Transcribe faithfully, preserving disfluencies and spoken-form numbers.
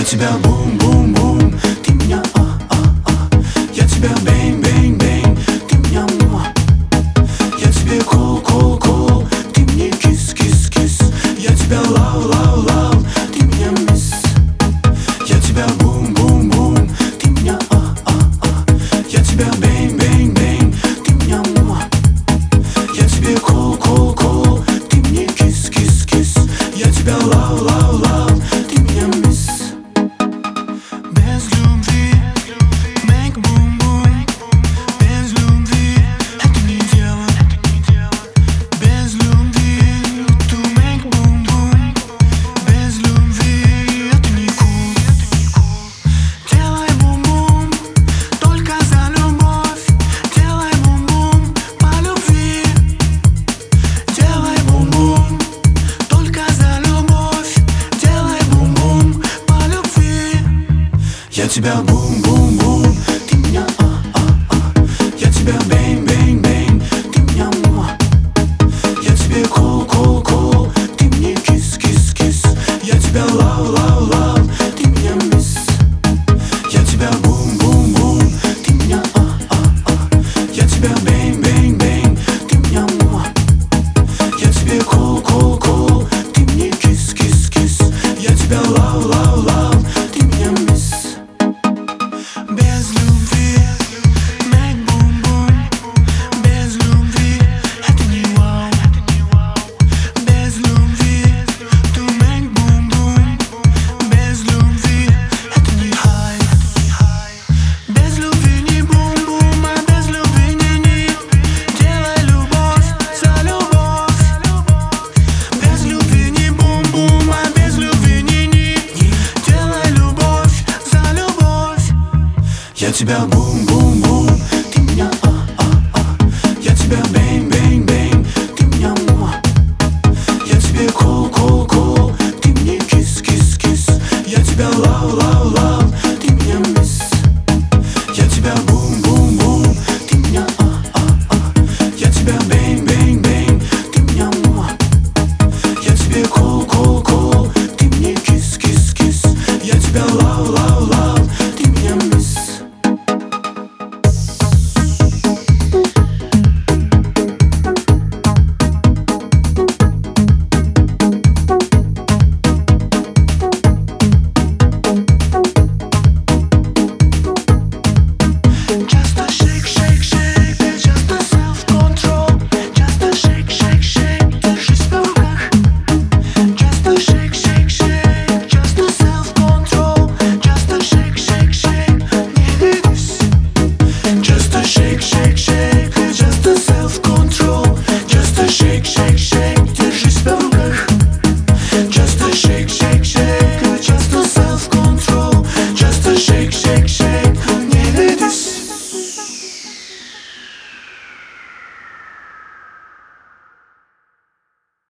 Я тебя бум-бум-бум, ты меня а-а-а. Я тебя бэнг-бэнг-бэнг, ты меня муа. Я тебе кол-кол-кол, ты мне кис-кис-кис. Я тебя лав-лав-лав, ты меня мисс. Я тебя бум-бум-бум, ты меня а-а-а. Я тебя бэнг-бэнг-бэнг, ты меня муа. Я тебе кол-кол-кол, ты мне кис-кис-кис. Я тебя лав-лав-лав, ты меня мисс. Без любви, make boom-boom. Без любви это не дело. Без любви to make boom-boom. Без любви это не cool. Делай бум-бум только за любовь. Делай бум-бум по любви. Делай бум-бум только за любовь. Делай бум-бум по любви. Я тебя бум-бум-бум, ты меня а-а-а. Я тебя бэнг-бэнг-бэнг, ты меня муа. Я тебе кол-кол-кол, ты мне кис-кис-кис. Я тебя лав-лав-лав, ты меня мисс. Я тебя бум-бум-бум, ты меня а-а-а. Я тебя бэнг-бэнг-бэнг, ты меня муа. Я тебе кол-кол-кол, ты мне кис-кис-кис. Я тебя лав-лав-лав, ты меня мисс. Без любви make boom-boom. Без любви это не вау. Без любви to make boom-boom. Без любви это не хай. Без любви не бум-бум, а без любви не-не. Делай любовь за любовь. Без любви не бум-бум, а без любви не-не. Делай любовь за любовь. Я тебя бум-бум-бум, ты меня а-а-а. Я тебя бэнг-бэнг-бэнг, ты меня муа. Я тебе кол-кол-кол, ты мне кис-кис-кис. Я тебя лав-лав-лав, ты меня мисс. Я тебя бум-бум-бум, ты меня а-а-а. Я тебя бэнг-бэнг-бэнг, ты меня муа. Я тебе кол-кол-кол, ты мне кис-кис-кис. Я тебя лав-лав-лав.